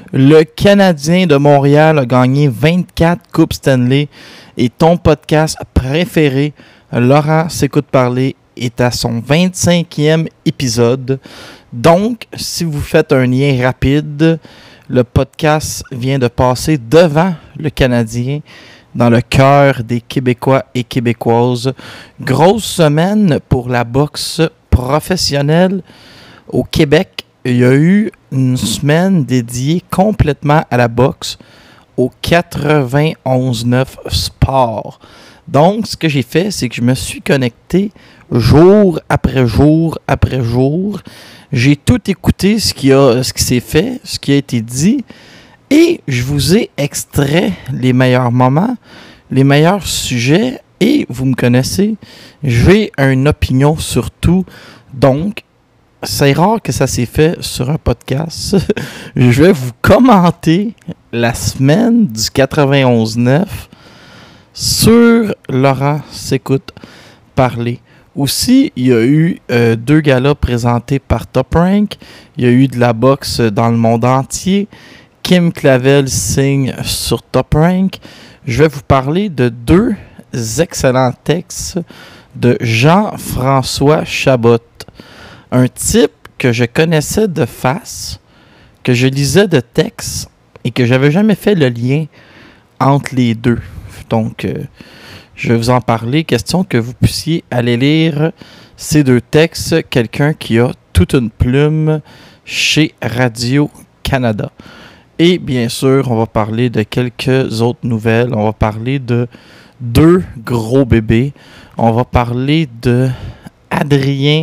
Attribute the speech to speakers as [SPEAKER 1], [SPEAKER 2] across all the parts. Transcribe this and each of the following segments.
[SPEAKER 1] Le Canadien de Montréal a gagné 24 Coupes Stanley et ton podcast préféré, Laurent s'écoute parler, est à son 25e épisode. Donc, si vous faites un lien rapide, le podcast vient de passer devant le Canadien dans le cœur des Québécois et Québécoises. Grosse semaine pour la boxe professionnelle au Québec. Il y a eu une semaine dédiée complètement à la boxe au 91.9 Sport. Donc, ce que j'ai fait, c'est que je me suis connecté jour après jour après jour. J'ai tout écouté ce qui s'est fait, ce qui a été dit, et je vous ai extrait les meilleurs moments, les meilleurs sujets, et vous me connaissez, j'ai une opinion sur tout. Donc, c'est rare que ça s'est fait sur un podcast. Je vais vous commenter la semaine du 91.9 sur Laurent s'écoute parler. Aussi, il y a eu 2 galas présentés par Top Rank. Il y a eu de la boxe dans le monde entier. Kim Clavel signe sur Top Rank. Je vais vous parler de 2 excellents textes de Jean-François Chabot. Un type que je connaissais de face, que je lisais de texte et que j'avais jamais fait le lien entre les deux. Donc, je vais vous en parler. Question que vous puissiez aller lire ces 2 textes. Quelqu'un qui a toute une plume chez Radio-Canada. Et bien sûr, on va parler de quelques autres nouvelles. On va parler de 2 gros bébés. On va parler de Adrien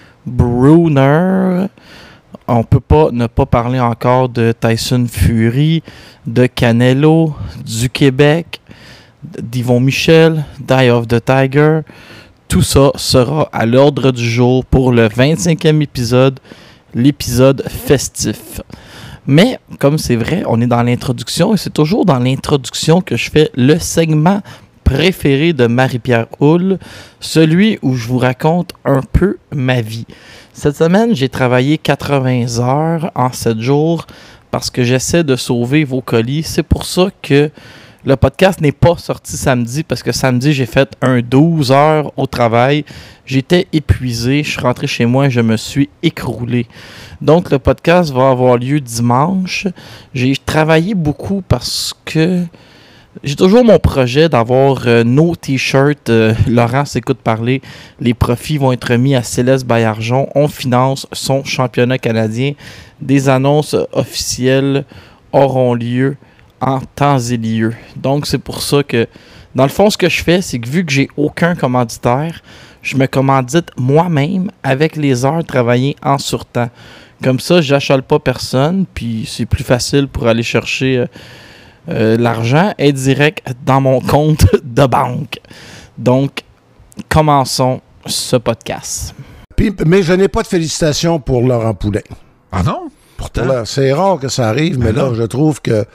[SPEAKER 1] Brunner. On peut pas ne pas parler encore de Tyson Fury, de Canelo, du Québec, d'Yvon Michel, Die of the Tiger. Tout ça sera à l'ordre du jour pour le 25e épisode, l'épisode festif. Mais, comme c'est vrai, on est dans l'introduction et c'est toujours dans l'introduction que je fais le segment préféré de Marie-Pierre Houle, celui où je vous raconte un peu ma vie. Cette semaine, j'ai travaillé 80 heures en 7 jours parce que j'essaie de sauver vos colis. C'est pour ça que le podcast n'est pas sorti samedi parce que samedi, j'ai fait un 12 heures au travail. J'étais épuisé, je suis rentré chez moi et je me suis écroulé. Donc, le podcast va avoir lieu dimanche. J'ai travaillé beaucoup parce que j'ai toujours mon projet d'avoir nos t-shirts. Laurent s'écoute parler. Les profits vont être mis à Céleste Baillargeon. On finance son championnat canadien. Des annonces officielles auront lieu en temps et lieu. Donc, c'est pour ça que, dans le fond, ce que je fais, c'est que vu que j'ai aucun commanditaire, je me commandite moi-même avec les heures travaillées en surtemps. Comme ça, je n'achale pas personne, puis c'est plus facile pour aller chercher l'argent est direct dans mon compte de banque. Donc, commençons ce podcast.
[SPEAKER 2] Mais je n'ai pas de félicitations pour Laurent Poulin.
[SPEAKER 3] Ah non? Pourtant.
[SPEAKER 2] Là, c'est rare que ça arrive, mais là, je trouve que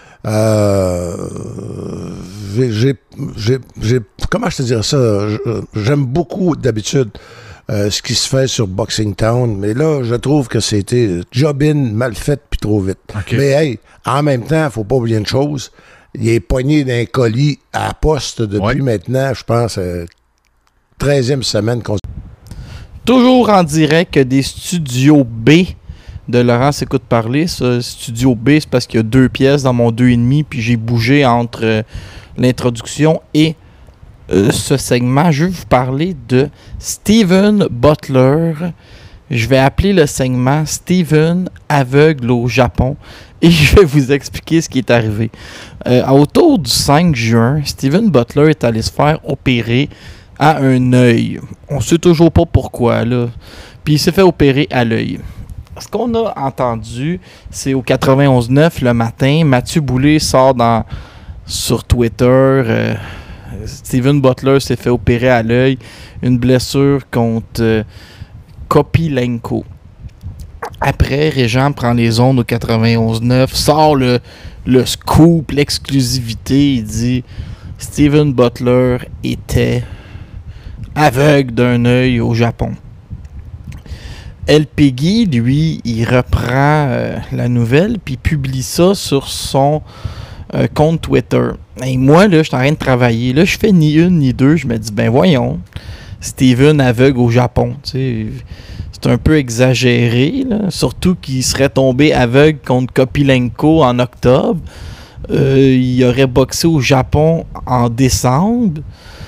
[SPEAKER 2] comment je te dirais ça? J'aime beaucoup d'habitude ce qui se fait sur Boxing Town, mais là, je trouve que c'était job-in mal fait puis trop vite. Okay. Mais hey, en même temps, il faut pas oublier une chose, il est pogné d'un colis à la poste depuis maintenant, je pense, 13e semaine.
[SPEAKER 1] Toujours en direct des studios B de Laurent s'écoute parler. Ce studio B, c'est parce qu'il y a 2 pièces dans mon 2,5, puis j'ai bougé entre l'introduction et ce segment. Je vais vous parler de Steven Butler. Je vais appeler le segment Steven aveugle au Japon et je vais vous expliquer ce qui est arrivé. Autour du 5 juin, Steven Butler est allé se faire opérer à un œil. On sait toujours pas pourquoi, là. Puis il s'est fait opérer à l'œil. Ce qu'on a entendu, c'est au 91.9 le matin, Mathieu Boulay sort sur Twitter. Steven Butler s'est fait opérer à l'œil. Une blessure contre Kopilenko. Après, Régent prend les ondes au 91.9, sort le scoop, l'exclusivité. Il dit Steven Butler était aveugle d'un œil au Japon. El Peggy, lui, il reprend la nouvelle puis il publie ça sur son compte Twitter. Et moi, là, je suis en train de travailler. Là, je fais ni une ni deux. Je me dis, ben voyons, Steven aveugle au Japon. Tu sais, c'est un peu exagéré, là. Surtout qu'il serait tombé aveugle contre Kopilenko en octobre. Il aurait boxé au Japon en décembre.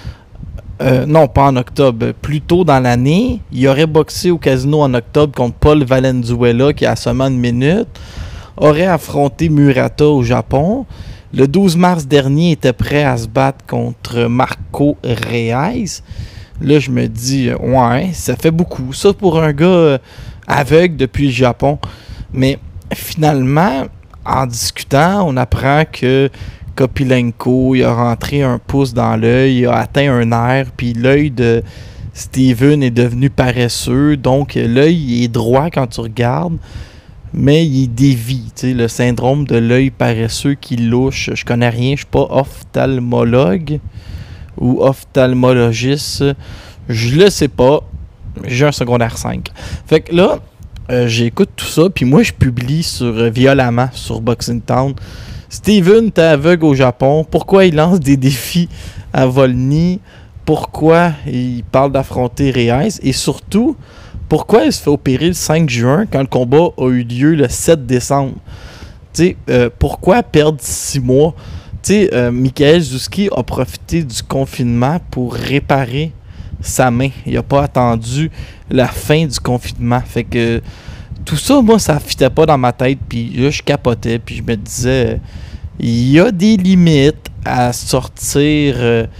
[SPEAKER 1] Non, pas en octobre, plus tôt dans l'année. Il aurait boxé au casino en octobre contre Paul Valenzuela, qui a seulement une minute. Aurait affronté Murata au Japon. Le 12 mars dernier, il était prêt à se battre contre Marco Reyes. Là, je me dis, ouais, ça fait beaucoup. Ça pour un gars aveugle depuis le Japon. Mais finalement, en discutant, on apprend que Kopilenko, il a rentré un pouce dans l'œil, il a atteint un nerf, puis l'œil de Steven est devenu paresseux. Donc, l'œil est droit quand tu regardes, mais il dévie. Tu sais, le syndrome de l'œil paresseux qui louche. Je connais rien, je suis pas ophtalmologue ou ophtalmologiste. Je le sais pas. J'ai un secondaire 5. Fait que là, j'écoute tout ça, puis moi, je publie violemment sur Boxing Town. Steven, t'es aveugle au Japon. Pourquoi il lance des défis à Volny? Pourquoi il parle d'affronter Reyes? Et surtout, pourquoi il se fait opérer le 5 juin quand le combat a eu lieu le 7 décembre? Tu sais, pourquoi perdre 6 mois? Tu sais, Michael Zouski a profité du confinement pour réparer sa main. Il n'a pas attendu la fin du confinement. Fait que tout ça, moi, ça ne fitait pas dans ma tête. Puis là, je capotais. Puis je me disais, il y a des limites à sortir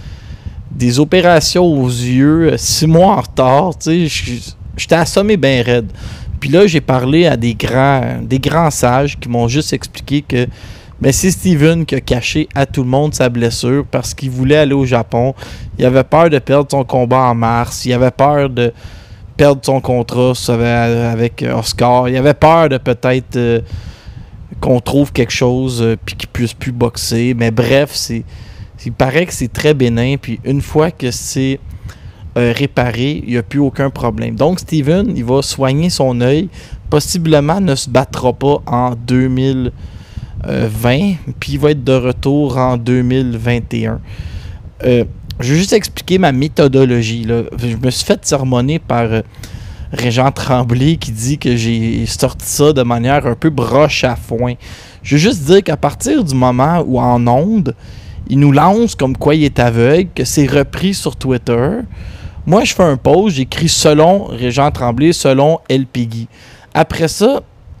[SPEAKER 1] des opérations aux yeux 6 mois en retard. Tu sais, j'étais assommé bien raide. Puis là, j'ai parlé à des grands sages qui m'ont juste expliqué que c'est Steven qui a caché à tout le monde sa blessure parce qu'il voulait aller au Japon. Il avait peur de perdre son combat en mars. Il avait peur de perdre son contrat avec Oscar. Il avait peur de peut-être qu'on trouve quelque chose puis qu'il puisse plus boxer. Mais bref, il paraît que c'est très bénin. Puis une fois que c'est réparé, il n'y a plus aucun problème. Donc Steven, il va soigner son œil. Possiblement ne se battra pas en 2020. Puis il va être de retour en 2021. Je vais juste expliquer ma méthodologie, là. Je me suis fait sermonner par Régent Tremblay qui dit que j'ai sorti ça de manière un peu broche à foin. Je veux juste dire qu'à partir du moment où en ondes, il nous lance comme quoi il est aveugle, que c'est repris sur Twitter, moi je fais un post, j'écris selon Régent Tremblay, selon El Peggy. Après ça,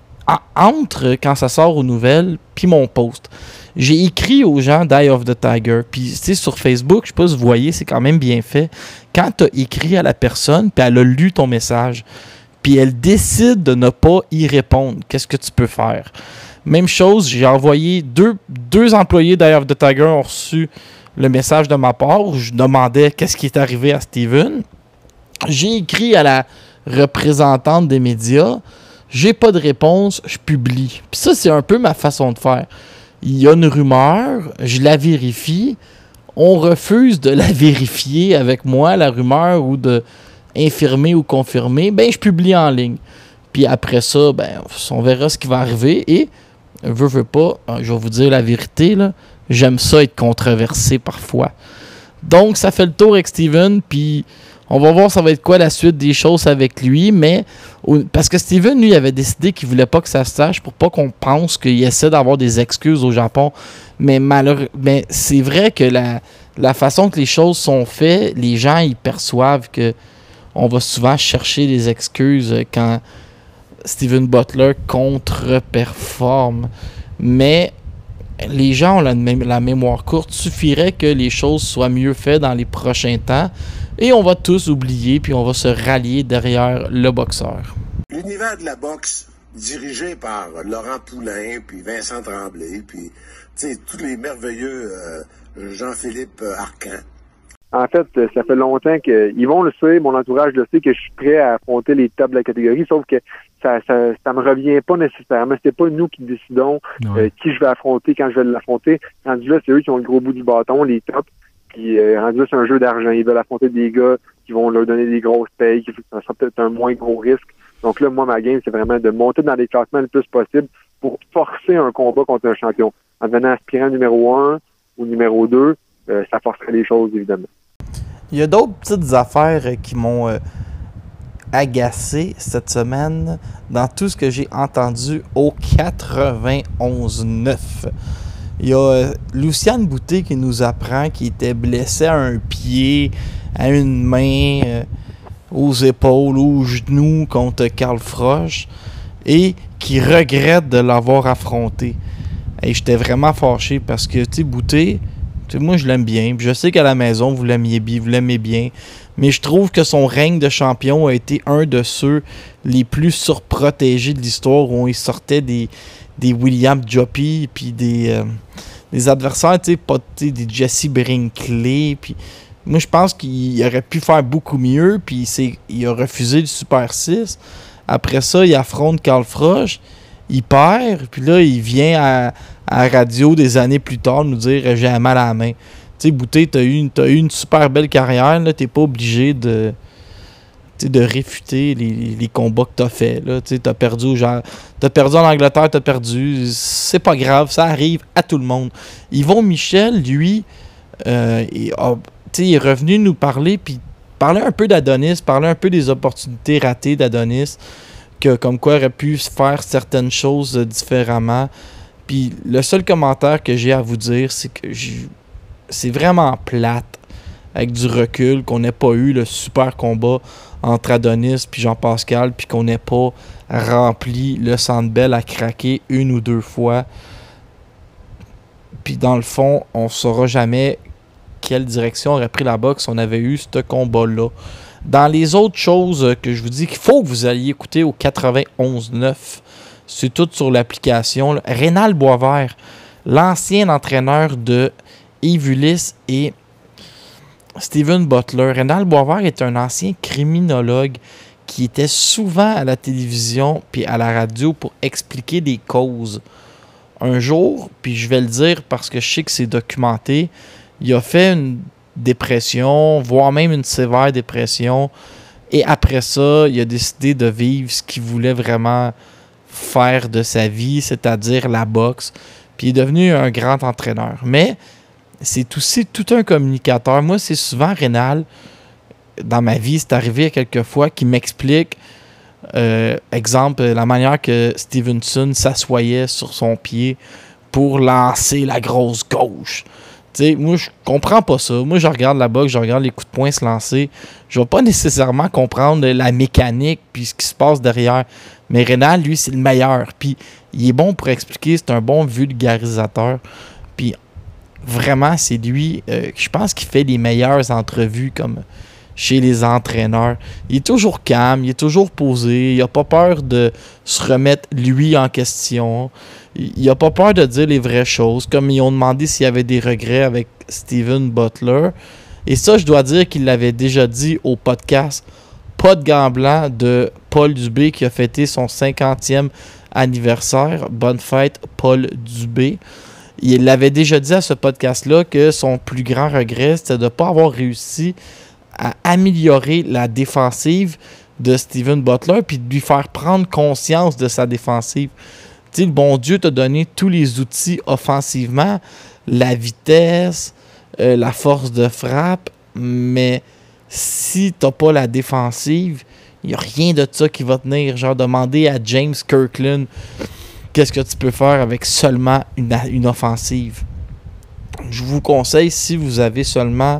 [SPEAKER 1] entre quand ça sort aux nouvelles, puis mon post, j'ai écrit aux gens d'Eye of the Tiger. Puis, tu sais, sur Facebook, je sais pas si vous voyez, c'est quand même bien fait. Quand tu as écrit à la personne, puis elle a lu ton message, puis elle décide de ne pas y répondre, qu'est-ce que tu peux faire? Même chose, j'ai envoyé deux employés d'Eye of the Tiger ont reçu le message de ma part où je demandais qu'est-ce qui est arrivé à Steven. J'ai écrit à la représentante des médias. J'ai pas de réponse, je publie. Puis ça, c'est un peu ma façon de faire. Il y a une rumeur, je la vérifie. On refuse de la vérifier avec moi, la rumeur, ou de infirmer ou confirmer. Ben, je publie en ligne. Puis après ça, ben, on verra ce qui va arriver. Et, veux pas, je vais vous dire la vérité, là, j'aime ça être controversé parfois. Donc, ça fait le tour avec Steven, puis on va voir ça va être quoi la suite des choses avec lui, mais parce que Steven, lui, avait décidé qu'il voulait pas que ça se sache pour pas qu'on pense qu'il essaie d'avoir des excuses au Japon. Mais c'est vrai que la façon que les choses sont faites, les gens, ils perçoivent que on va souvent chercher des excuses quand Steven Butler contre-performe. Mais les gens ont la mémoire courte. Il suffirait que les choses soient mieux faites dans les prochains temps et on va tous oublier puis on va se rallier derrière le boxeur.
[SPEAKER 4] L'univers de la boxe dirigé par Laurent Poulain puis Vincent Tremblay puis tous les merveilleux Jean-Philippe Arcan.
[SPEAKER 5] En fait, ça fait longtemps qu'ils vont le sait, mon entourage le sait, que je suis prêt à affronter les tops de la catégorie, sauf que ça me revient pas nécessairement. C'est pas nous qui décidons qui je vais affronter, quand je vais l'affronter. Rendu là, c'est eux qui ont le gros bout du bâton, les tops. Puis rendu là, c'est un jeu d'argent. Ils veulent affronter des gars qui vont leur donner des grosses payes, ça sera peut-être un moins gros risque. Donc là, moi, ma game, c'est vraiment de monter dans les classements le plus possible pour forcer un combat contre un champion. En devenant aspirant numéro 1 ou numéro 2, ça forcerait les choses, évidemment.
[SPEAKER 1] Il y a d'autres petites affaires qui m'ont agacé cette semaine dans tout ce que j'ai entendu au 91-9. Il y a Luciane Boutet qui nous apprend qu'il était blessé à un pied, à une main, aux épaules, aux genoux contre Carl Froch et qui regrette de l'avoir affronté. Et j'étais vraiment fâché parce que, tu sais, Boutet, moi je l'aime bien. Puis je sais qu'à la maison, vous l'aimez bien. Mais je trouve que son règne de champion a été un de ceux les plus surprotégés de l'histoire où il sortait des William Joppy puis des adversaires, tu sais, pas des Jesse Brinkley. Puis moi, je pense qu'il aurait pu faire beaucoup mieux. Puis il a refusé le Super 6. Après ça, il affronte Carl Froch. Il perd. Puis là, il vient à la radio des années plus tard nous dire « J'ai mal à la main ». Tu sais, Boutet, t'as eu une super belle carrière. Là, t'es pas obligé de réfuter les combats que t'as fait. T'as perdu en Angleterre, t'as perdu. C'est pas grave, ça arrive à tout le monde. Yvon Michel, lui, il est revenu nous parler, puis parler un peu d'Adonis, parler un peu des opportunités ratées d'Adonis, que comme quoi il aurait pu faire certaines choses différemment. Puis le seul commentaire que j'ai à vous dire, c'est que c'est vraiment plate, avec du recul, qu'on n'ait pas eu le super combat entre Adonis et Jean-Pascal, puis qu'on n'ait pas rempli le Centre Bell à craquer une ou deux fois. Puis dans le fond, on ne saura jamais quelle direction aurait pris la boxe si on avait eu ce combat-là. Dans les autres choses que je vous dis qu'il faut que vous alliez écouter au 91-9, c'est tout sur l'application. Rénal Boisvert, l'ancien entraîneur de Yves Ulysse et Steven Butler. Rénal Boisvert est un ancien criminologue qui était souvent à la télévision puis à la radio pour expliquer des causes. Un jour, puis je vais le dire parce que je sais que c'est documenté, il a fait une dépression, voire même une sévère dépression. Et après ça, il a décidé de vivre ce qu'il voulait vraiment faire de sa vie, c'est-à-dire la boxe. Puis il est devenu un grand entraîneur. Mais c'est aussi tout un communicateur. Moi, c'est souvent Rénal, dans ma vie, c'est arrivé quelques fois, qui m'explique, exemple, la manière que Stevenson s'assoyait sur son pied pour lancer la grosse gauche. T'sais, moi, je comprends pas ça. Moi, je regarde la boxe, je regarde les coups de poing se lancer. Je vais pas nécessairement comprendre la mécanique puis ce qui se passe derrière. Mais Rénal, lui, c'est le meilleur. Puis, il est bon pour expliquer. C'est un bon vulgarisateur. Puis, vraiment, c'est lui, je pense qu'il fait les meilleures entrevues comme chez les entraîneurs. Il est toujours calme, il est toujours posé. Il n'a pas peur de se remettre, lui, en question. Il n'a pas peur de dire les vraies choses, comme ils ont demandé s'il y avait des regrets avec Steven Butler. Et ça, je dois dire qu'il l'avait déjà dit au podcast Pas de gants blancs de Paul Dubé qui a fêté son 50e anniversaire. Bonne fête, Paul Dubé. Il l'avait déjà dit à ce podcast-là que son plus grand regret, c'était de ne pas avoir réussi à améliorer la défensive de Steven Butler puis de lui faire prendre conscience de sa défensive. Tu sais, le bon Dieu t'a donné tous les outils offensivement, la vitesse, la force de frappe, mais si t'as pas la défensive, il n'y a rien de ça qui va tenir. Genre, demander à James Kirkland qu'est-ce que tu peux faire avec seulement une offensive. Je vous conseille, si vous avez seulement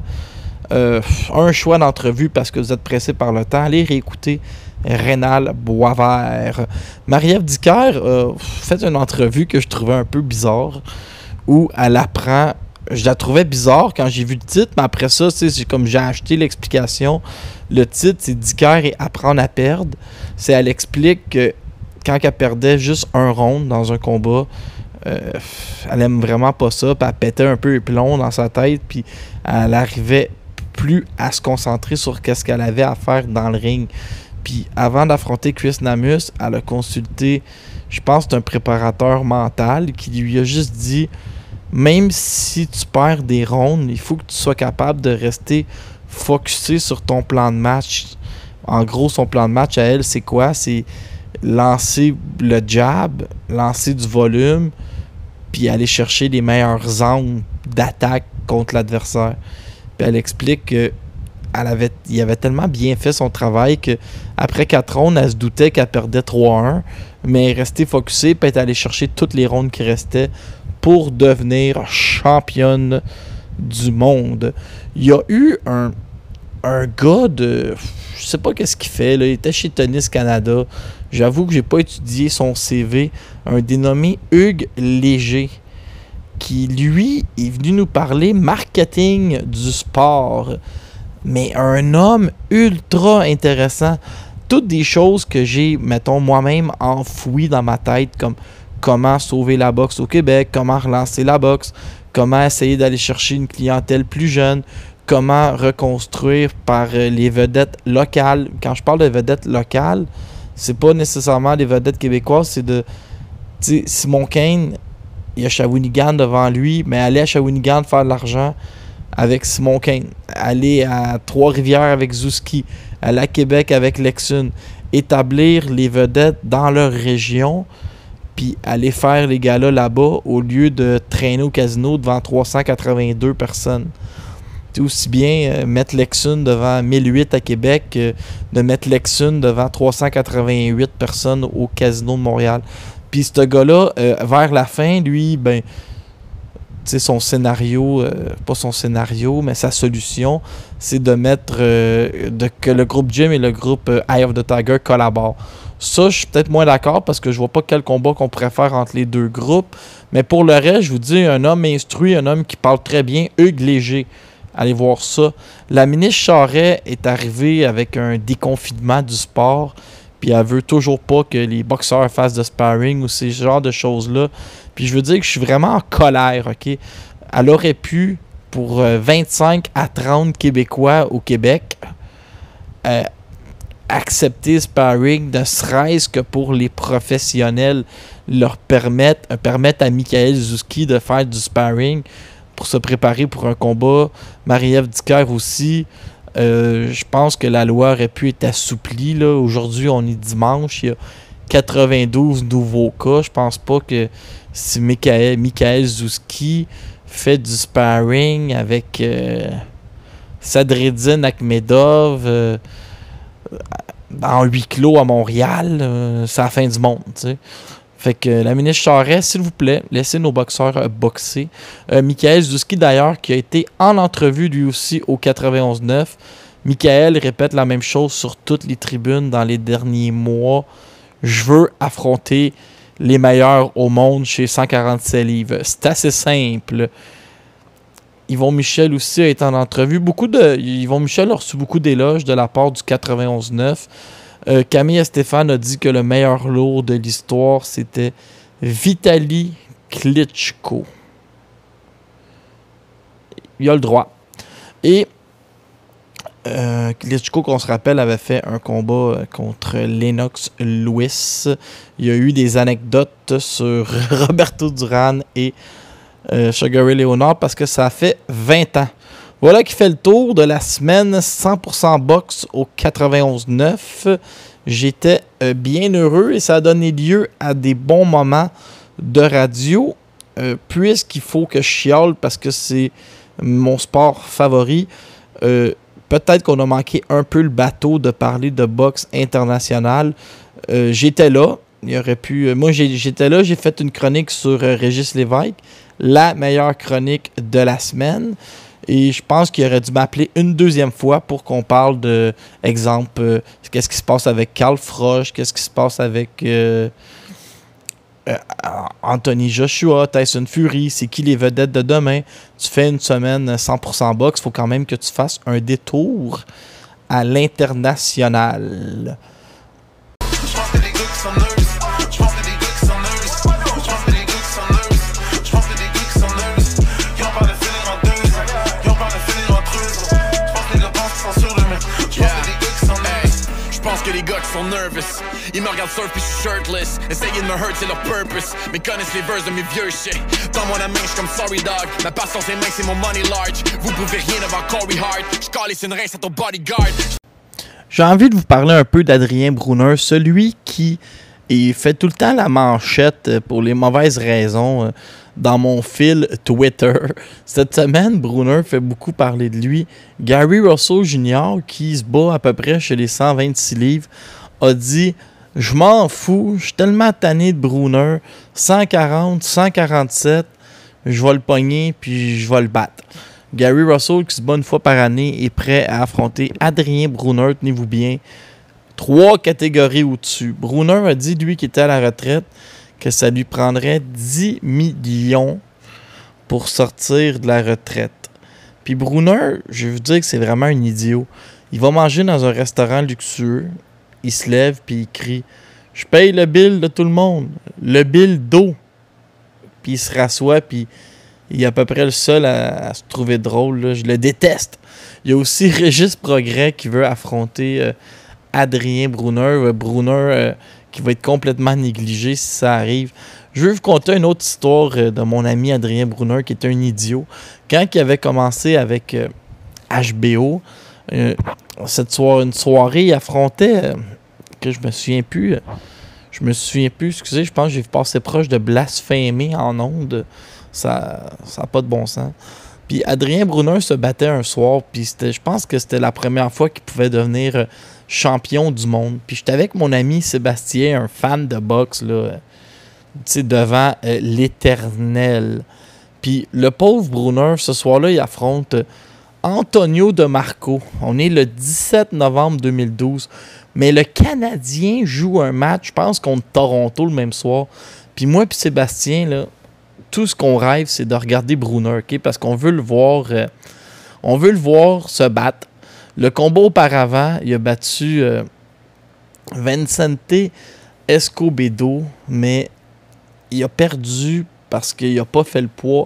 [SPEAKER 1] un choix d'entrevue parce que vous êtes pressé par le temps, allez réécouter Rénal Boisvert. Marie-Ève Dicker a fait une entrevue que je trouvais un peu bizarre où elle apprend. Je la trouvais bizarre quand j'ai vu le titre, mais après ça, c'est comme j'ai acheté l'explication. Le titre, c'est Dicker et apprendre à perdre. Elle explique que quand elle perdait juste un round dans un combat, elle aime vraiment pas ça, puis elle pétait un peu les plombs dans sa tête, puis elle arrivait plus à se concentrer sur qu'est-ce qu'elle avait à faire dans le ring. Puis avant d'affronter Chris Namus, elle a consulté, je pense, un préparateur mental qui lui a juste dit, même si tu perds des rounds, il faut que tu sois capable de rester focusé sur ton plan de match. En gros, son plan de match à elle, c'est quoi? C'est lancer le jab, lancer du volume, puis aller chercher les meilleurs angles d'attaque contre l'adversaire. Puis elle explique que il avait tellement bien fait son travail qu'après 4 rondes, elle se doutait qu'elle perdait 3-1, mais elle est restée focusée puis elle est allée chercher toutes les rondes qui restaient pour devenir championne du monde. Il y a eu un gars de... Je sais pas qu'est-ce qu'il fait, là. Il était chez Tennis Canada. J'avoue que j'ai pas étudié son CV. Un dénommé Hugues Léger, qui, lui, est venu nous parler marketing du sport. Mais un homme ultra intéressant. Toutes des choses que j'ai, mettons, moi-même enfouies dans ma tête, comme comment sauver la boxe au Québec, comment relancer la boxe, comment essayer d'aller chercher une clientèle plus jeune, comment reconstruire par les vedettes locales. Quand je parle de vedettes locales, c'est pas nécessairement des vedettes québécoises, c'est de... Tu sais, Simon Kane, il y a Shawinigan devant lui, mais aller à Shawinigan faire de l'argent avec Simon Kane, aller à Trois-Rivières avec Zouski, aller à Québec avec Lexun, établir les vedettes dans leur région, puis aller faire les galas là-bas au lieu de traîner au casino devant 382 personnes. C'est aussi bien mettre Lexun devant 1008 à Québec de mettre Lexun devant 388 personnes au casino de Montréal. Puis ce gars-là, vers la fin, lui, ben... Tu sais, son scénario, pas son scénario, mais sa solution, c'est de mettre que le groupe Jim et le groupe Eye of the Tiger collaborent. Ça, je suis peut-être moins d'accord parce que je vois pas quel combat qu'on pourrait faire entre les deux groupes. Mais pour le reste, je vous dis, un homme instruit, un homme qui parle très bien, Hugues Léger. Allez voir ça. La ministre Charest est arrivée avec un déconfinement du sport, puis elle veut toujours pas que les boxeurs fassent de sparring ou ces genres de choses-là. Puis je veux dire que je suis vraiment en colère, OK? Elle aurait pu, pour 25 à 30 Québécois au Québec, accepter sparring, ne serait-ce que pour les professionnels, leur permettre à Michael Zouski de faire du sparring pour se préparer pour un combat. Marie-Ève Dicker aussi. Je pense que la loi aurait pu être assouplie, là. Aujourd'hui, on est dimanche, il y a 92 nouveaux cas. Je pense pas que si Michael Zouski fait du sparring avec Sadreddine Akhmedov en huis clos à Montréal, c'est la fin du monde, tu sais. Fait que la ministre Charest, s'il vous plaît, laissez nos boxeurs boxer. Michael Zouski, d'ailleurs, qui a été en entrevue lui aussi au 91-9. Michael répète la même chose sur toutes les tribunes dans les derniers mois. Je veux affronter les meilleurs au monde chez 147 livres. C'est assez simple. Yvon Michel aussi a été en entrevue. Yvon Michel a reçu beaucoup d'éloges de la part du 91-9. Camille Estefan a dit que le meilleur lourd de l'histoire, c'était Vitali Klitschko. Il a le droit. Et Klitschko, qu'on se rappelle, avait fait un combat contre Lennox Lewis. Il y a eu des anecdotes sur Roberto Duran et Sugar Ray Leonard parce que ça fait 20 ans. Voilà qui fait le tour de la semaine 100% boxe au 91-9. J'étais bien heureux et ça a donné lieu à des bons moments de radio. Puisqu'il faut que je chiale parce que c'est mon sport favori, peut-être qu'on a manqué un peu le bateau de parler de boxe internationale. J'étais là. Il aurait pu. Moi, j'étais là. J'ai fait une chronique sur Régis Lévesque, la meilleure chronique de la semaine. Et je pense qu'il aurait dû m'appeler une deuxième fois pour qu'on parle de, exemple, qu'est-ce qui se passe avec Carl Froch, qu'est-ce qui se passe avec Anthony Joshua, Tyson Fury, c'est qui les vedettes de demain. Tu fais une semaine 100% boxe, il faut quand même que tu fasses un détour à l'international.
[SPEAKER 6] Que les gars qui sont nervous, ils me regardent surf puis je suis shirtless. Essayer de me hurt c'est leur purpose, mais connaissent les verses de mes vieux shit. Tends-moi la main, j'suis comme sorry dog. Ma passion c'est main, c'est mon money large. Vous pouvez rien devant Corey Hart. J'calisse une rince à ton bodyguard.
[SPEAKER 1] J'ai envie de vous parler un peu d'Adrien Brunner, celui qui fait tout le temps la manchette pour les mauvaises raisons dans mon fil Twitter. Cette semaine, Brunner fait beaucoup parler de lui. Gary Russell Jr., qui se bat à peu près chez les 126 livres, a dit « Je m'en fous, je suis tellement tanné de Brunner, 140, 147, je vais le pogner puis je vais le battre. » Gary Russell, qui se bat une fois par année, est prêt à affronter Adrien Brunner, tenez-vous bien, 3 catégories au-dessus. Brunner a dit, lui qui était à la retraite, que ça lui prendrait 10 millions pour sortir de la retraite. Puis Brunner, je vais vous dire que c'est vraiment un idiot. Il va manger dans un restaurant luxueux, il se lève puis il crie « Je paye le bill de tout le monde, le bill d'eau. » Puis il se rassoit puis il est à peu près le seul à se trouver drôle. Là. Je le déteste. Il y a aussi Régis Progrès qui veut affronter Adrien Brunner. Brunner qui va être complètement négligé si ça arrive. Je veux vous conter une autre histoire de mon ami Adrien Brunner qui est un idiot. Quand il avait commencé avec HBO, une soirée, il affrontait, que je me souviens plus, excusez, je pense que j'ai passé proche de blasphémer en ondes. Ça n'a pas de bon sens. Puis Adrien Brunner se battait un soir, puis je pense que c'était la première fois qu'il pouvait devenir champion du monde. Puis j'étais avec mon ami Sébastien, un fan de boxe, là, devant l'éternel. Puis le pauvre Brunner, ce soir-là, il affronte Antonio De Marco. On est le 17 novembre 2012. Mais le Canadien joue un match, je pense, contre Toronto le même soir. Puis moi puis Sébastien, là, tout ce qu'on rêve, c'est de regarder Brunner, okay? Parce qu'on veut le voir se battre. Le combat auparavant, il a battu Vicente Escobedo, mais il a perdu parce qu'il n'a pas fait le poids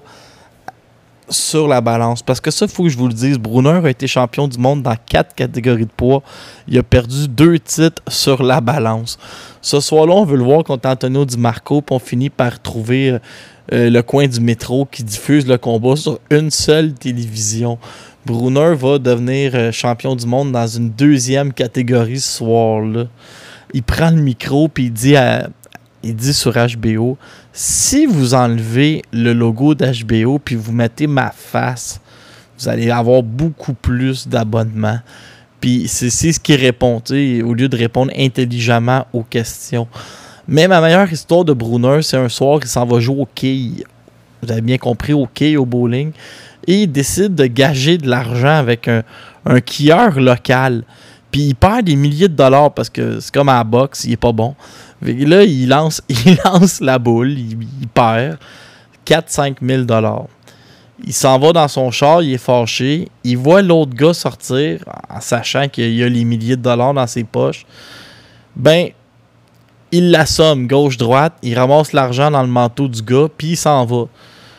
[SPEAKER 1] sur la balance. Parce que ça, il faut que je vous le dise, Brunner a été champion du monde dans 4 catégories de poids. Il a perdu 2 titres sur la balance. Ce soir-là, on veut le voir contre Antonio Di Marco, puis on finit par trouver le coin du métro qui diffuse le combat sur une seule télévision. Brunner va devenir champion du monde dans une 2e catégorie ce soir-là. Il prend le micro puis il dit sur HBO, si vous enlevez le logo d'HBO puis vous mettez ma face, vous allez avoir beaucoup plus d'abonnements. Puis c'est ce qu'il répond, au lieu de répondre intelligemment aux questions. Mais ma meilleure histoire de Brunner, c'est un soir qu'il s'en va jouer au quilles. Vous avez bien compris, au quilles, au bowling. Et il décide de gager de l'argent avec un quilleur local. Puis il perd des milliers de dollars parce que c'est comme à la boxe, il est pas bon. Et là, il lance la boule, il perd 4-5 000 $. Il s'en va dans son char, il est fâché. Il voit l'autre gars sortir en sachant qu'il y a les milliers de dollars dans ses poches. Ben, il l'assomme gauche-droite, il ramasse l'argent dans le manteau du gars, puis il s'en va.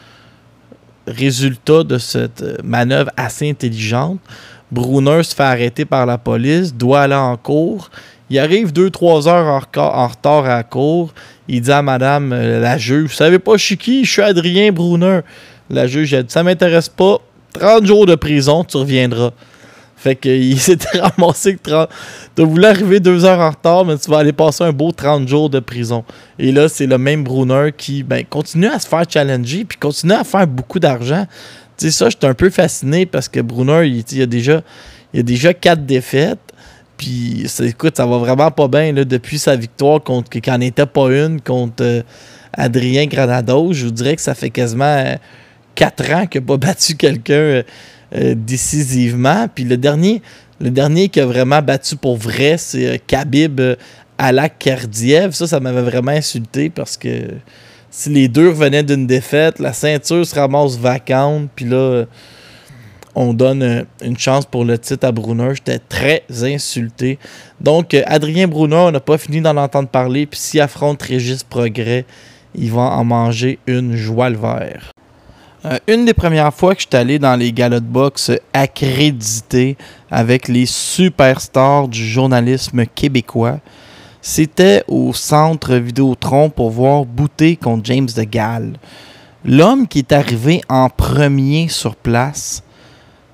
[SPEAKER 1] Résultat de cette manœuvre assez intelligente, Brunner se fait arrêter par la police, doit aller en cour. Il arrive 2-3 heures en retard à la cour. Il dit à madame la juge, vous savez pas je suis qui? Je suis Adrien Brunner. La juge a dit, ça m'intéresse pas. 30 jours de prison, tu reviendras. Fait qu'il s'était ramassé que tu voulu arriver 2 heures en retard, mais tu vas aller passer un beau 30 jours de prison. Et là, c'est le même Brunner qui continue à se faire challenger puis continue à faire beaucoup d'argent. Tu sais, ça, j'étais un peu fasciné parce que Brunner, il a déjà 4 défaites. Puis, écoute, ça va vraiment pas bien là, depuis sa victoire contre, qui n'en était pas une, contre Adrien Granados. Je vous dirais que ça fait quasiment 4 ans qu'il n'a pas battu quelqu'un décisivement. Puis le dernier qui a vraiment battu pour vrai, c'est Khabib Alakardiev. Ça m'avait vraiment insulté parce que si les deux revenaient d'une défaite, la ceinture se ramasse vacante. Puis là, on donne une chance pour le titre à Brunner. J'étais très insulté. Donc, Adrien Brunner, on n'a pas fini d'en entendre parler. Puis s'il affronte Régis Progrès, il va en manger une joie le vert. Une des premières fois que je suis allé dans les galas de boxe accrédités avec les superstars du journalisme québécois, c'était au centre Vidéotron pour voir Bouté contre James DeGale. L'homme qui est arrivé en premier sur place,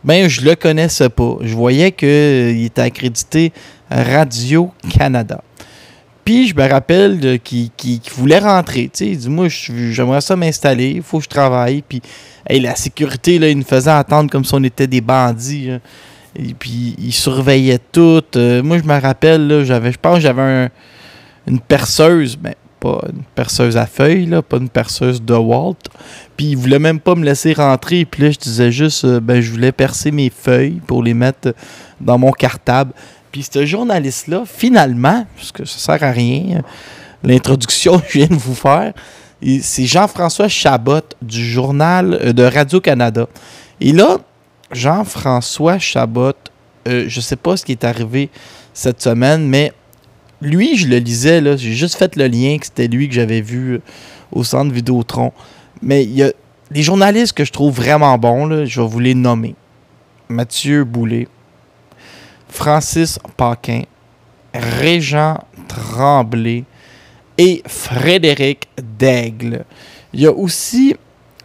[SPEAKER 1] ben je le connaissais pas. Je voyais qu'il était accrédité Radio-Canada. Puis je me rappelle qu'il voulait rentrer. Tu sais, il dit, moi, j'aimerais ça m'installer, il faut que je travaille. Puis la sécurité, là, il nous faisait attendre comme si on était des bandits. Hein. Et puis il surveillait tout. Moi, je me rappelle, là, je pense que j'avais une perceuse, mais pas une perceuse à feuilles, là, pas une perceuse de Walt. Puis il voulait même pas me laisser rentrer. Puis là, je disais juste, je voulais percer mes feuilles pour les mettre dans mon cartable. Puis ce journaliste-là, finalement, parce que ça sert à rien, l'introduction que je viens de vous faire, c'est Jean-François Chabot du journal de Radio-Canada. Et là, Jean-François Chabot, je sais pas ce qui est arrivé cette semaine, mais lui, je le lisais, là, j'ai juste fait le lien que c'était lui que j'avais vu au centre Vidéotron. Mais il y a des journalistes que je trouve vraiment bons, là, je vais vous les nommer. Mathieu Boulay, Francis Paquin, Régent Tremblay et Frédéric Daigle. Il y a aussi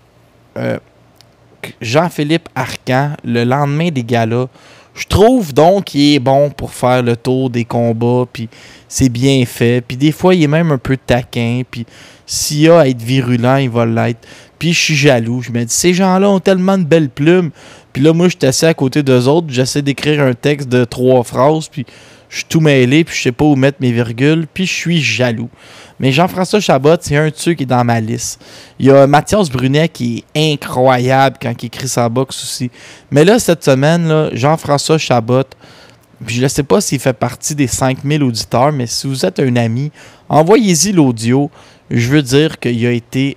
[SPEAKER 1] Jean-Philippe Arcan, le lendemain des galas. Je trouve donc qu'il est bon pour faire le tour des combats, puis c'est bien fait. Puis des fois, il est même un peu taquin, puis s'il y a à être virulent, il va l'être. Puis je suis jaloux. Je me dis, ces gens-là ont tellement de belles plumes. Puis là, moi, je suis assis à côté d'eux autres, j'essaie d'écrire un texte de 3 phrases, puis je suis tout mêlé, puis je sais pas où mettre mes virgules, puis je suis jaloux. Mais Jean-François Chabot, c'est un de ceux qui est dans ma liste. Il y a Mathias Brunet qui est incroyable quand il écrit sa boxe aussi. Mais là, cette semaine, là, Jean-François Chabot, puis je ne sais pas s'il fait partie des 5000 auditeurs, mais si vous êtes un ami, envoyez-y l'audio. Je veux dire qu'il a été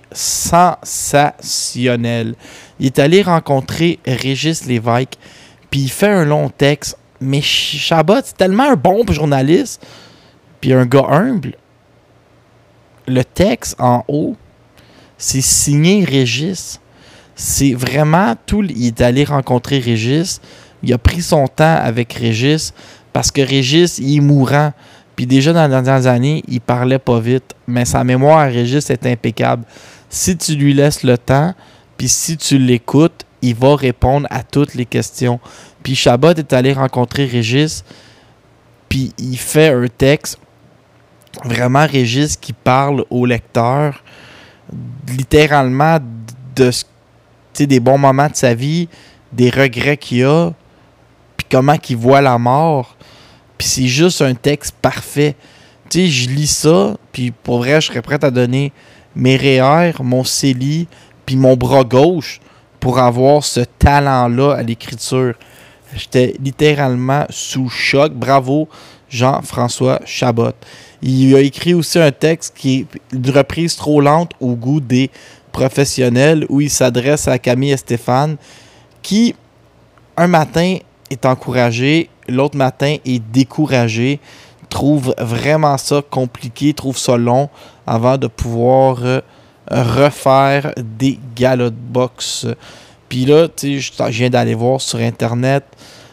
[SPEAKER 1] sensationnel. Il est allé rencontrer Régis Lévesque, puis il fait un long texte. Mais Chabot, c'est tellement un bon journaliste, puis un gars humble. Le texte en haut, c'est signé Régis. C'est vraiment tout. Il est allé rencontrer Régis. Il a pris son temps avec Régis parce que Régis, il est mourant. Puis déjà dans les dernières années, il parlait pas vite. Mais sa mémoire à Régis est impeccable. Si tu lui laisses le temps, puis si tu l'écoutes, il va répondre à toutes les questions. Puis Chabot est allé rencontrer Régis, puis il fait un texte, vraiment Régis qui parle au lecteur, littéralement des bons moments de sa vie, des regrets qu'il a, puis comment qu'il voit la mort. Puis c'est juste un texte parfait. Tu sais, je lis ça, puis pour vrai, je serais prêt à donner mes REER, mon CELI, puis mon bras gauche pour avoir ce talent-là à l'écriture. J'étais littéralement sous choc. Bravo, Jean-François Chabot. Il a écrit aussi un texte qui est une reprise trop lente au goût des professionnels où il s'adresse à Camille et Stéphane qui, un matin, est encouragé, l'autre matin est découragé, trouve vraiment ça compliqué, trouve ça long avant de pouvoir refaire des galas de boxe. Puis là, tu sais, je viens d'aller voir sur Internet,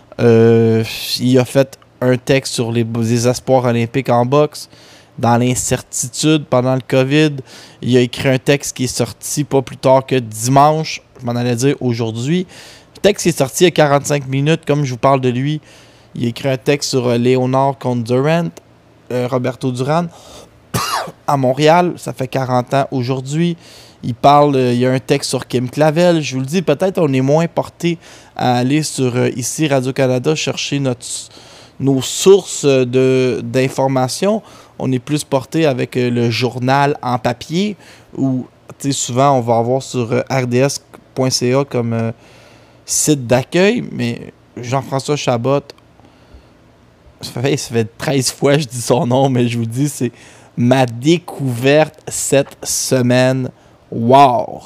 [SPEAKER 1] il a fait un texte sur les espoirs olympiques en boxe, dans l'incertitude pendant le COVID. Il a écrit un texte qui est sorti pas plus tard que dimanche, je m'en allais dire aujourd'hui. Le texte qui est sorti il y a 45 minutes, comme je vous parle de lui. Il a écrit un texte sur Léonard contre Durant, Roberto Duran, à Montréal, ça fait 40 ans aujourd'hui. Il y a un texte sur Kim Clavel. Je vous le dis, peut-être on est moins porté à aller sur ici Radio-Canada chercher nos sources d'informations. On est plus porté avec le journal en papier où souvent on va avoir sur rds.ca comme site d'accueil. Mais Jean-François Chabot, ça fait 13 fois que je dis son nom, mais je vous dis, c'est ma découverte cette semaine. Wow!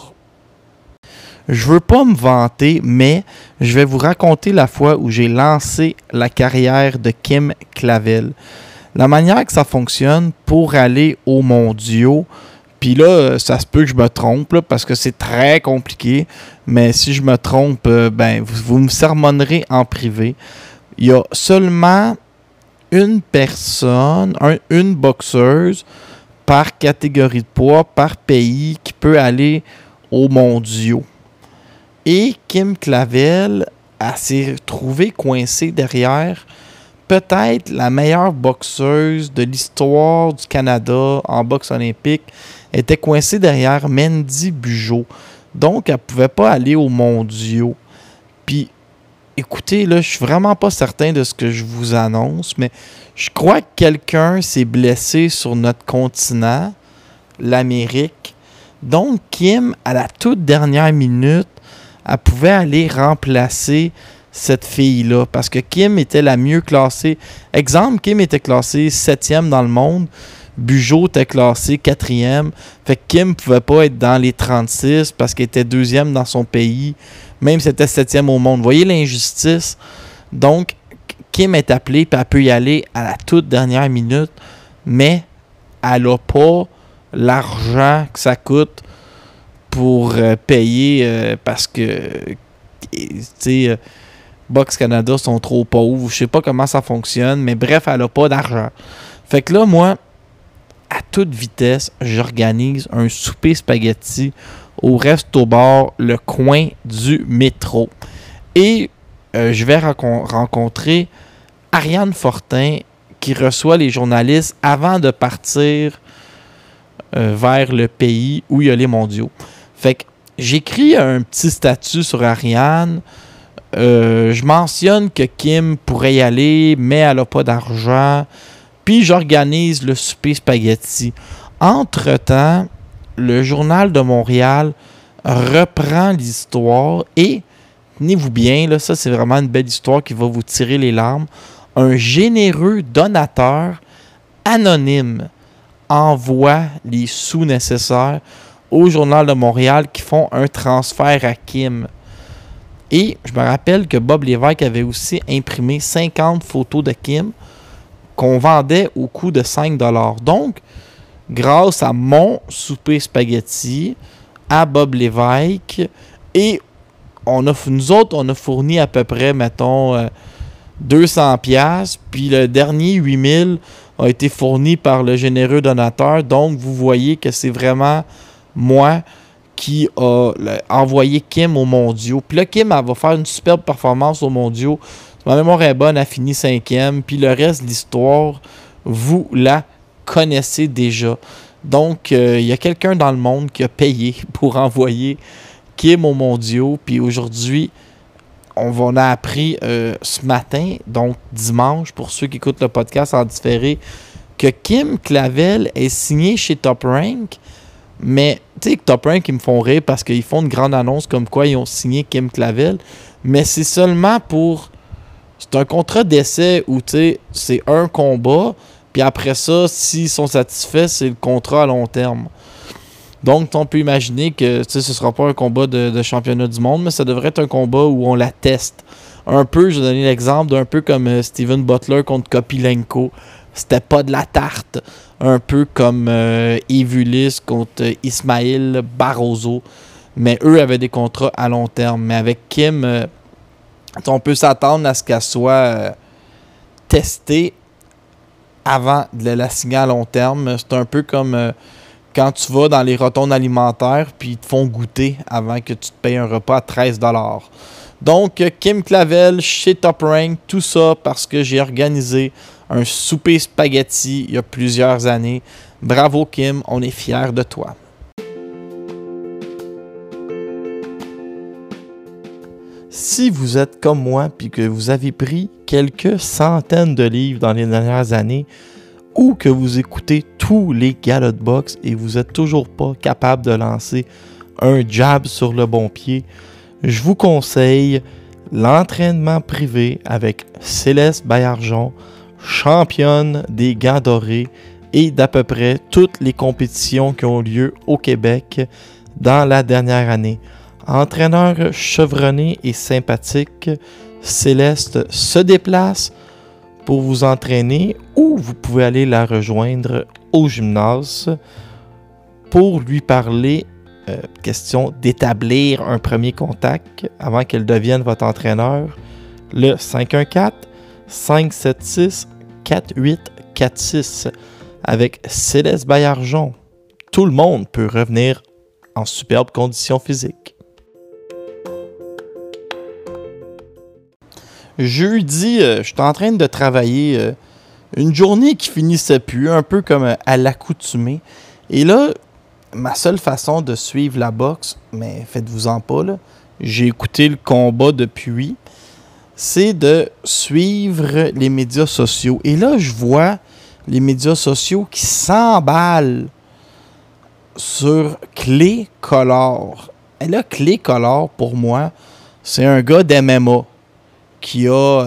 [SPEAKER 1] Je veux pas me vanter, mais je vais vous raconter la fois où j'ai lancé la carrière de Kim Clavel. La manière que ça fonctionne pour aller aux mondiaux, puis là, ça se peut que je me trompe, là, parce que c'est très compliqué, mais si je me trompe, vous me sermonnerez en privé. Il y a seulement une personne, une boxeuse, par catégorie de poids, par pays, qui peut aller aux mondiaux. Et Kim Clavel elle s'est trouvée coincée derrière peut-être la meilleure boxeuse de l'histoire du Canada en boxe olympique. Elle était coincée derrière Mandy Bugeaud. Donc, elle ne pouvait pas aller aux mondiaux. Puis, écoutez, là, je suis vraiment pas certain de ce que je vous annonce, mais je crois que quelqu'un s'est blessé sur notre continent, l'Amérique. Donc, Kim, à la toute dernière minute, elle pouvait aller remplacer cette fille-là. Parce que Kim était la mieux classée. Exemple, Kim était classée 7e dans le monde. Bugeaud était classé 4e. Fait que Kim ne pouvait pas être dans les 36 parce qu'elle était 2e dans son pays. Même si elle était 7e au monde. Vous voyez l'injustice? Donc, Kim est appelée et elle peut y aller à la toute dernière minute. Mais elle n'a pas l'argent que ça coûte pour payer parce que, tu sais, Boxe Canada sont trop pauvres. Je sais pas comment ça fonctionne, mais bref, elle n'a pas d'argent. Fait que là, moi, à toute vitesse, j'organise un souper spaghetti au resto-bar Le Coin du métro. Et je vais rencontrer Ariane Fortin qui reçoit les journalistes avant de partir vers le pays où il y a les mondiaux. Fait que j'écris un petit statut sur Ariane. Je mentionne que Kim pourrait y aller, mais elle n'a pas d'argent. Puis j'organise le souper spaghetti. Entre-temps, le Journal de Montréal reprend l'histoire et, tenez-vous bien, là, ça c'est vraiment une belle histoire qui va vous tirer les larmes. Un généreux donateur anonyme envoie les sous nécessaires au Journal de Montréal qui font un transfert à Kim. Et je me rappelle que Bob Lévesque avait aussi imprimé 50 photos de Kim qu'on vendait au coût de 5$. Donc, grâce à mon souper spaghetti, à Bob Lévesque, et nous autres, on a fourni à peu près, mettons, 200$, puis le dernier 8000 a été fourni par le généreux donateur. Donc, vous voyez que c'est vraiment moi qui a envoyé Kim aux mondiaux. Puis là, Kim, elle va faire une superbe performance aux mondiaux. Ma mémoire est bonne, elle a fini 5e. Puis le reste de l'histoire, vous la connaissez déjà. Donc, il y a quelqu'un dans le monde qui a payé pour envoyer Kim aux mondiaux. Puis aujourd'hui, on a appris ce matin, donc dimanche, pour ceux qui écoutent le podcast en différé, que Kim Clavel est signée chez Top Rank. Mais, tu sais, Top Rank, ils me font rire parce qu'ils font une grande annonce comme quoi ils ont signé Kim Clavel. Mais c'est seulement pour... C'est un contrat d'essai où, tu sais, c'est un combat. Puis après ça, s'ils sont satisfaits, c'est le contrat à long terme. Donc, on peut imaginer que, tu sais, ce ne sera pas un combat de championnat du monde, mais ça devrait être un combat où on la teste. Un peu, je vais donner l'exemple d'un peu comme Steven Butler contre Kopilenko. C'était pas de la tarte. Un peu comme Evulis contre Ismaël Barroso. Mais eux avaient des contrats à long terme. Mais avec Kim, on peut s'attendre à ce qu'elle soit testée avant de la signer à long terme. C'est un peu comme quand tu vas dans les rotondes alimentaires puis ils te font goûter avant que tu te payes un repas à 13$. Donc, Kim Clavel chez Top Rank, tout ça parce que j'ai organisé un souper spaghetti il y a plusieurs années. Bravo Kim, on est fiers de toi. Si vous êtes comme moi puis que vous avez pris quelques centaines de livres dans les dernières années ou que vous écoutez tous les galas de boxe et vous n'êtes toujours pas capable de lancer un jab sur le bon pied, je vous conseille l'entraînement privé avec Céleste Baillargeon, championne des gants dorés et d'à peu près toutes les compétitions qui ont lieu au Québec dans la dernière année. Entraîneur chevronné et sympathique, Céleste se déplace pour vous entraîner ou vous pouvez aller la rejoindre au gymnase pour lui parler question d'établir un premier contact avant qu'elle devienne votre entraîneur. Le 514-576-4846 avec Céleste Baillargeon. Tout le monde peut revenir en superbe condition physique. jeudi, j'étais en train de travailler une journée qui finissait plus, un peu comme à l'accoutumée. Et là, ma seule façon de suivre la boxe, mais faites-vous-en pas, là, j'ai écouté le combat depuis, c'est de suivre les médias sociaux. Et là, je vois les médias sociaux qui s'emballent sur Clay Collard. Et là, Clay Collard, pour moi, c'est un gars d'MMA qui a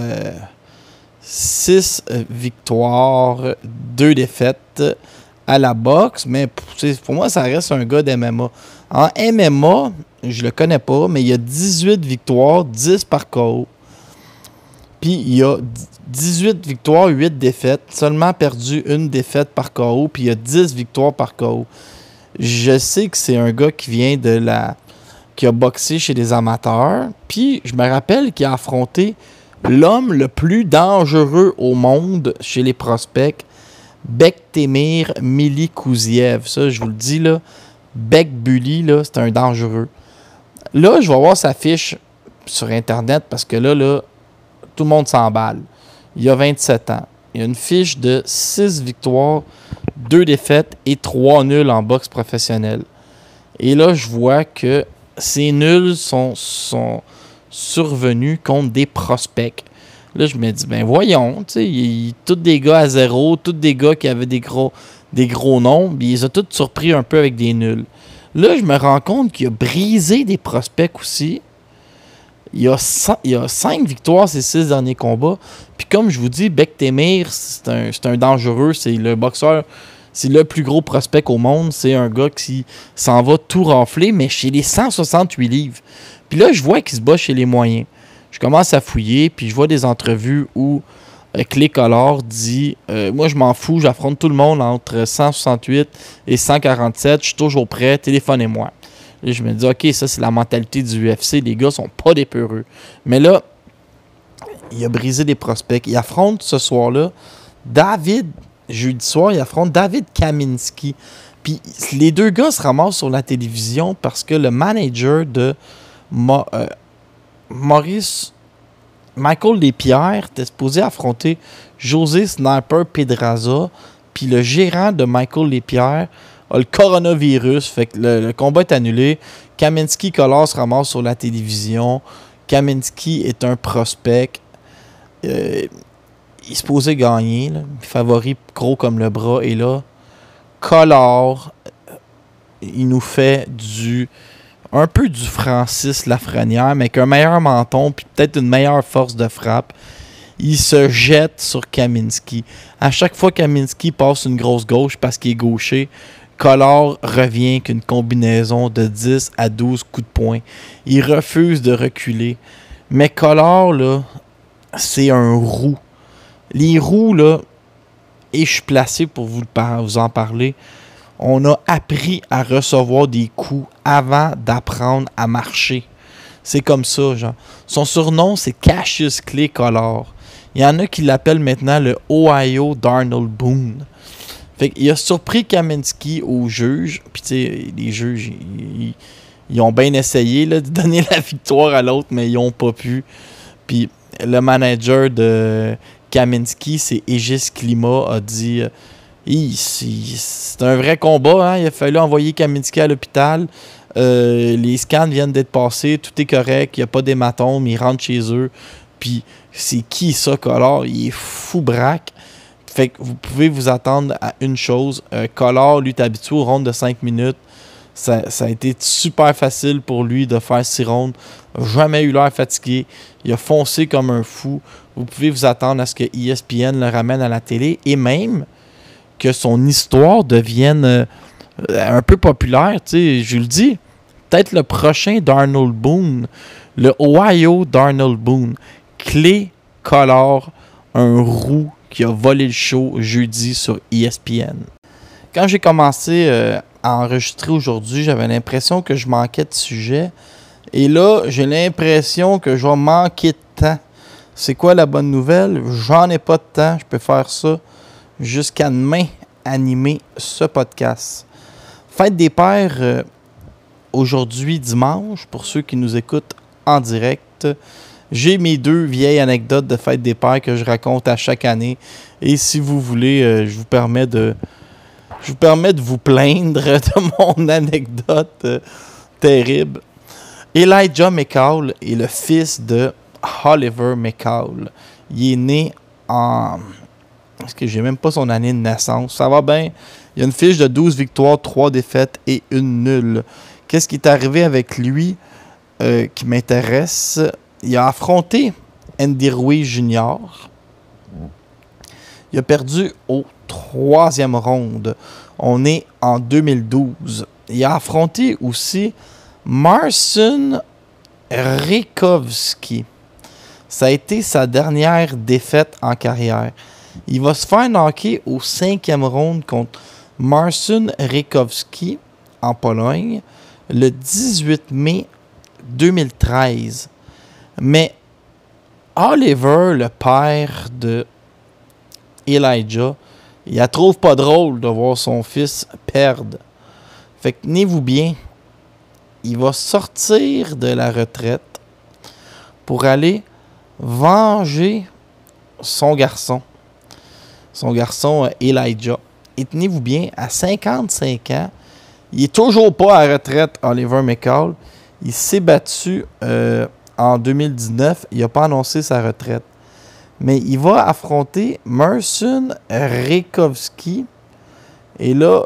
[SPEAKER 1] 6 victoires, 2 défaites à la boxe, mais pour moi, ça reste un gars d'MMA. En MMA, je le connais pas, mais il y a 18 victoires, 10 par KO. Puis il y a 18 victoires, 8 défaites, seulement perdu une défaite par KO, puis il y a 10 victoires par KO. Je sais que c'est un gars qui vient qui a boxé chez les amateurs, puis je me rappelle qu'il a affronté l'homme le plus dangereux au monde chez les prospects, Bektemir Melikuziev. Ça, je vous le dis, là, Bekbuli, là, c'est un dangereux. Là, je vais voir sa fiche sur Internet parce que là, tout le monde s'emballe. Il a 27 ans. Il a une fiche de 6 victoires, 2 défaites et 3 nuls en boxe professionnelle. Et là, je vois que ces nuls sont survenus contre des prospects. Là, je me dis, ben voyons, tu sais, tous des gars à 0, tous des gars qui avaient des gros noms, puis ils ont tous surpris un peu avec des nuls. Là, je me rends compte qu'il a brisé des prospects aussi. Il y a 5 victoires ces 6 derniers combats. Puis comme je vous dis, Bektemir, c'est un dangereux, c'est le boxeur, c'est le plus gros prospect au monde. C'est un gars qui s'en va tout rafler, mais chez les 168 livres. Puis là, je vois qu'il se bat chez les moyens. Je commence à fouiller, puis je vois des entrevues où Clay Collard dit moi, je m'en fous, j'affronte tout le monde entre 168 et 147, je suis toujours prêt, téléphonez-moi. Et je me dis, OK, ça, c'est la mentalité du UFC. Les gars sont pas des peureux. Mais là, il a brisé des prospects. Il affronte ce soir-là jeudi soir, il affronte David Kaminski. Puis les deux gars se ramassent sur la télévision parce que le manager de Michael Lespierre était supposé affronter José Sniper Pedraza. Puis le gérant de Michael Lespierre a le coronavirus, fait que le combat est annulé. Kaminski Collard se ramasse sur la télévision. Kaminski est un prospect. Il est supposé gagner, là. Favori gros comme le bras. Et là, Collard, il nous fait un peu du Francis Lafrenière, mais avec un meilleur menton, puis peut-être une meilleure force de frappe. Il se jette sur Kaminski. À chaque fois que Kaminski passe une grosse gauche parce qu'il est gaucher, Collard revient qu'une combinaison de 10 à 12 coups de poing. Il refuse de reculer. Mais Collard, là, c'est un roux. Les roux, là, et je suis placé pour vous en parler, on a appris à recevoir des coups avant d'apprendre à marcher. C'est comme ça, genre. Son surnom, c'est Cassius Clay Collard. Il y en a qui l'appellent maintenant le Ohio Darnell Boone. Fait qu'il a surpris Kaminski aux juges. Puis tu sais, les juges, ils ont bien essayé là, de donner la victoire à l'autre, mais ils n'ont pas pu. Puis le manager de Kaminski, c'est Égis Klima, a dit c'est un vrai combat, hein? Il a fallu envoyer Kaminski à l'hôpital. Les scans viennent d'être passés, tout est correct, il n'y a pas d'hématome, ils rentrent chez eux. Puis c'est qui ça, Collard? Il est fou braque. Fait que vous pouvez vous attendre à une chose. Collard, lui, est habitué aux rondes de 5 minutes. Ça a été super facile pour lui de faire 6 rondes. Jamais eu l'air fatigué. Il a foncé comme un fou. Vous pouvez vous attendre à ce que ESPN le ramène à la télé et même que son histoire devienne un peu populaire. T'sais, je le dis, peut-être le prochain Darnell Boone, le Ohio Darnell Boone. Clay Collard, un roux qui a volé le show jeudi sur ESPN. Quand j'ai commencé à enregistrer aujourd'hui, j'avais l'impression que je manquais de sujet. Et là, j'ai l'impression que je vais manquer de temps. C'est quoi la bonne nouvelle? J'en ai pas de temps. Je peux faire ça jusqu'à demain, animer ce podcast. Fête des pères aujourd'hui, dimanche, pour ceux qui nous écoutent en direct. j'ai mes 2 vieilles anecdotes de fête des pères que je raconte à chaque année. Et si vous voulez, je vous permets de vous plaindre de mon anecdote terrible. Elijah McCall est le fils de Oliver McCall. Il est né en... Est-ce que j'ai même pas son année de naissance? Ça va bien. Il y a une fiche de 12 victoires, 3 défaites et 1 nulle. Qu'est-ce qui est arrivé avec lui qui m'intéresse? Il a affronté Andy Ruiz Jr. Il a perdu au 3e ronde. On est en 2012. Il a affronté aussi Marcin Rejkowski. Ça a été sa dernière défaite en carrière. Il va se faire knocker au 5e round contre Marcin Rejkowski en Pologne le 18 mai 2013. Mais Oliver, le père de Elijah, il la trouve pas drôle de voir son fils perdre. Fait que tenez-vous bien, il va sortir de la retraite pour aller venger son garçon Elijah. Et tenez-vous bien, à 55 ans, il est toujours pas à la retraite, Oliver McCall. Il s'est battu en 2019. Il n'a pas annoncé sa retraite. Mais il va affronter Marcin Rejkowski. Et là,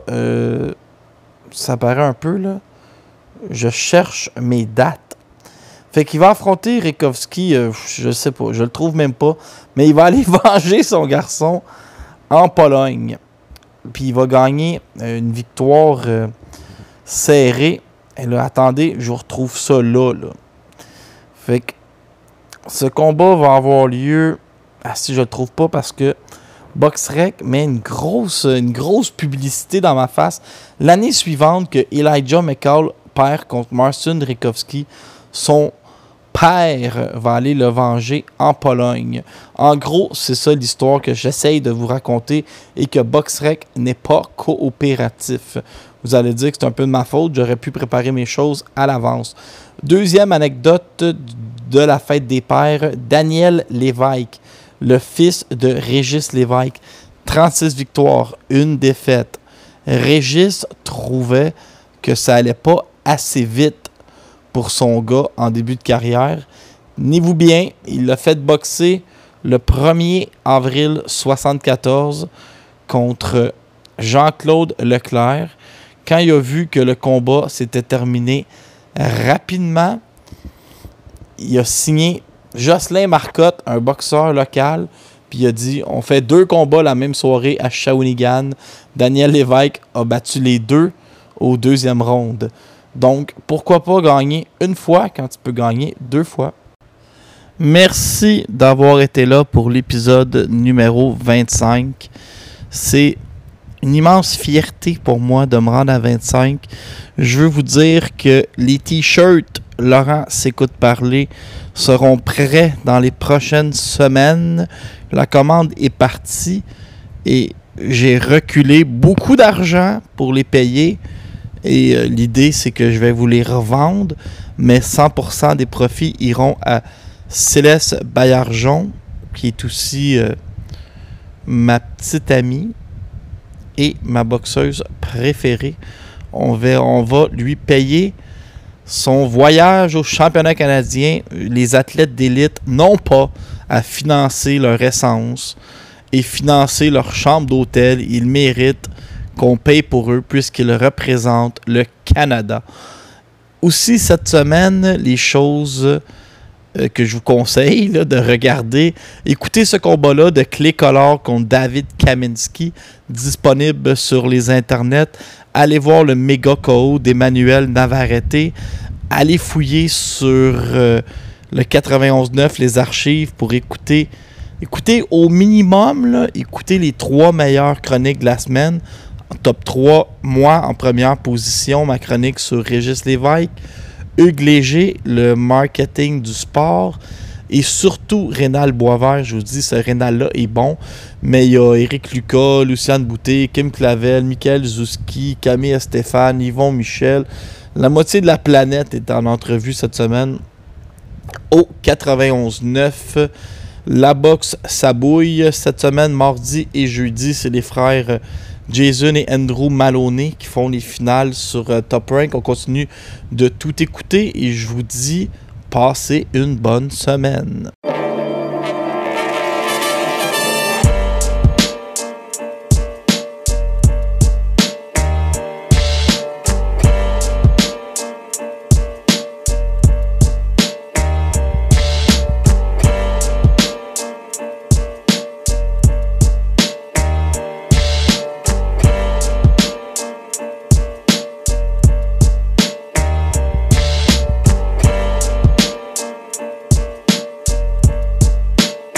[SPEAKER 1] ça paraît un peu, là. Je cherche mes dates. Fait qu'il va affronter Rejkowski, je sais pas, je le trouve même pas. Mais il va aller venger son garçon en Pologne. Puis il va gagner une victoire serrée. Et là, attendez, je retrouve ça là. Fait que ce combat va avoir lieu... Ah, si je le trouve pas, parce que BoxRec met une grosse publicité dans ma face. L'année suivante que Elijah McCall perd contre Marcin Rejkowski, son père va aller le venger en Pologne. En gros, c'est ça l'histoire que j'essaye de vous raconter et que BoxRec n'est pas coopératif. Vous allez dire que c'est un peu de ma faute, j'aurais pu préparer mes choses à l'avance. Deuxième anecdote de la fête des pères, Daniel Lévesque, le fils de Régis Lévesque, 36 victoires, 1 défaite. Régis trouvait que ça allait pas assez vite pour son gars en début de carrière. Tenez-vous bien, il l'a fait boxer le 1er avril 1974 contre Jean-Claude Leclerc. Quand il a vu que le combat s'était terminé rapidement, il a signé Jocelyn Marcotte, un boxeur local, puis il a dit, on fait 2 combats la même soirée à Shawinigan. Daniel Lévesque a battu les 2 au 2e round. Donc, pourquoi pas gagner une fois quand tu peux gagner 2 fois? Merci d'avoir été là pour l'épisode numéro 25. C'est une immense fierté pour moi de me rendre à 25. Je veux vous dire que les t-shirts Laurent s'écoute parler seront prêts dans les prochaines semaines. La commande est partie et j'ai reculé beaucoup d'argent pour les payer. Et l'idée, c'est que je vais vous les revendre, mais 100% des profits iront à Céleste Baillargeon, qui est aussi ma petite amie et ma boxeuse préférée. On va lui payer son voyage au championnat canadien. Les athlètes d'élite n'ont pas à financer leur essence et financer leur chambre d'hôtel. Ils méritent qu'on paye pour eux puisqu'ils représentent le Canada. Aussi, cette semaine, les choses que je vous conseille là, de regarder, écoutez ce combat-là de Clay Collard contre David Kaminsky, disponible sur les internets. Allez voir le méga KO d'Emmanuel Navarrete. Allez fouiller sur le 91.9, les archives, pour écouter au minimum, là, écoutez les 3 meilleures chroniques de la semaine. Top 3, moi en première position, ma chronique sur Régis Lévesque, Hugues Léger, le marketing du sport, et surtout Rénal Boisvert. Je vous dis, ce Rénal-là est bon, mais il y a Éric Lucas, Luciane Boutet, Kim Clavel, Michael Zouski, Camille Stéphane, Yvon Michel. La moitié de la planète est en entrevue cette semaine. au 91.9. La boxe s'abouille cette semaine, mardi et jeudi. C'est les frères Jason et Andrew Maloney qui font les finales sur Top Rank. On continue de tout écouter et je vous dis, passez une bonne semaine.